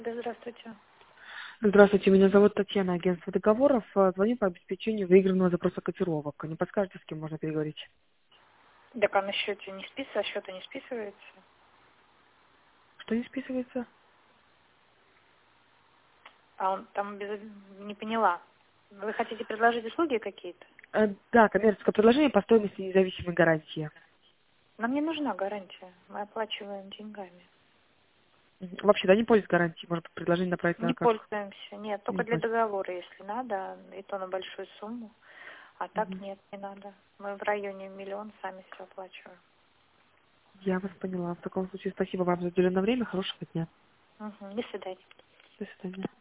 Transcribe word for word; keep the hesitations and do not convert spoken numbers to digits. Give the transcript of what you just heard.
Да, здравствуйте. Здравствуйте, меня зовут Татьяна, агентство договоров. Э, Звоню по обеспечению выигранного запроса котировок. Не подскажете, с кем можно переговорить? Так а на счете не списывается, а счета не списывается? Что не списывается? А он там без... не поняла. Вы хотите предложить услуги какие-то? Э, да, коммерческое предложение по стоимости независимой гарантии. Нам не нужна гарантия. Мы оплачиваем деньгами. Мгм. Вообще, да, не пользуюсь гарантией. Может быть, предложение направить Не на карту? пользуемся. Нет, Не только для пользуюсь. договора, если надо, и то на большую сумму. А так Мгм. нет, не надо. Мы в районе миллион сами все оплачиваем. Я вас поняла. В таком случае, спасибо вам за уделенное время. Хорошего дня. Угу. До свидания. До свидания.